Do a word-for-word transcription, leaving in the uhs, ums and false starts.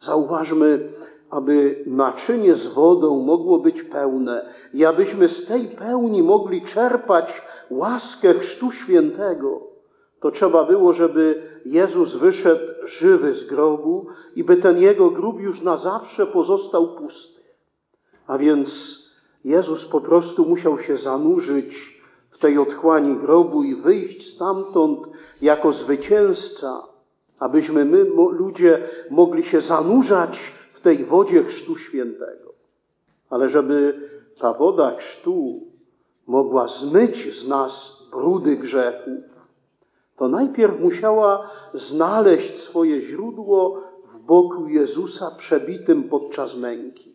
Zauważmy, aby naczynie z wodą mogło być pełne i abyśmy z tej pełni mogli czerpać łaskę Chrztu Świętego, to trzeba było, żeby Jezus wyszedł żywy z grobu i by ten Jego grób już na zawsze pozostał pusty. A więc Jezus po prostu musiał się zanurzyć w tej otchłani grobu i wyjść stamtąd jako zwycięzca, abyśmy my, ludzie, mogli się zanurzać w tej wodzie Chrztu Świętego. Ale żeby ta woda chrztu mogła zmyć z nas brudy grzechów, to najpierw musiała znaleźć swoje źródło w boku Jezusa przebitym podczas męki.